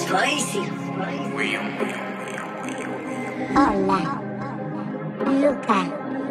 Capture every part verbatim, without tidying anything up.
spicy. Hola, Luca.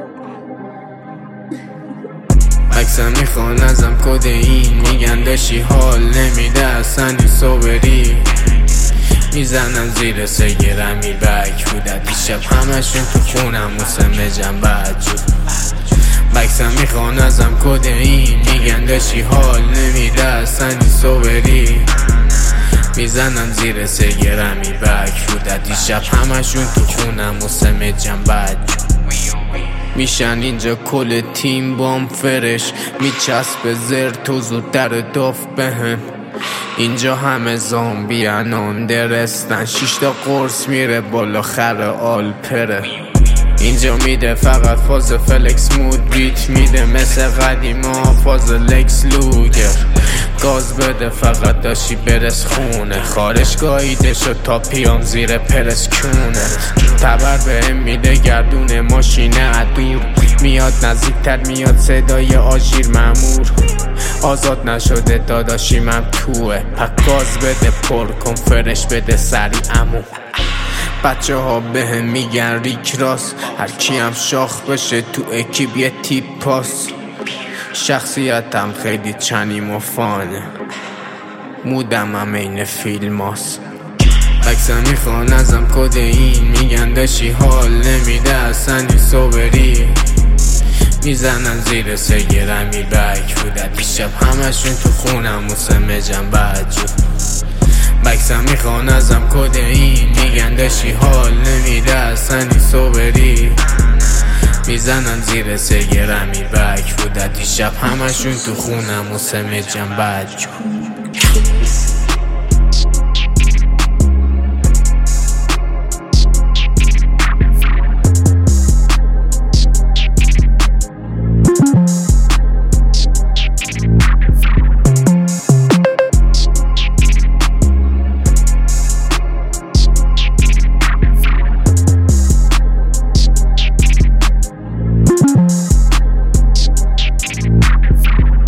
عکسم میخوان ازم کد این میگن داشی حال نمیده اصلا این صبری میزنم زیر سگرمی بک بودد دیشب همشون تو خونم موسم جنبجو بکسم میخوان ازم کد این میگن داشی حال نمیده اصلا این صبری میزنم زیر سگرمی بک بودد دیشب همشون تو خونم موسم جنبجو میشن اینجا کل تیم بام فرش میچسب زرت و زودتر داف بهم اینجا همه زامبی انان درستن شیشتا قرص میره بالا خر آلپره اینجا میده فقط فاز فلکس مود بیت میده مثل قدیما فاز لکس لوگر گاز بده فقط داشی برس خونه خارش گاییده شد تا پیام زیر پرس کونه تبر بهم میده گردون ماشین عدور میاد نزدیکتر میاد صدای آژیر مامور آزاد نشده داداشی من توه پک گاز بده پر کن فرش بده سری عمو بچه ها بهم میگن ریک راست هر کیم شاخ بشه تو اکیب یه تیپ پاس شخصیتم خیلی چنیم و فانه مودم هم این فیلم هست عکسم میخوان ازم کد این میگن داشی حال نمیده اصلا این صبری میزنن زیر سگرمی بک بودد دیشب همشون تو خونم موسم جنبجو بکسم میخوان ازم کد این میگن داشی حال نمیده اصلا این صبری میزنن زیر سگرمی بک بودد دیشب همشون تو خونم موسم جنبجو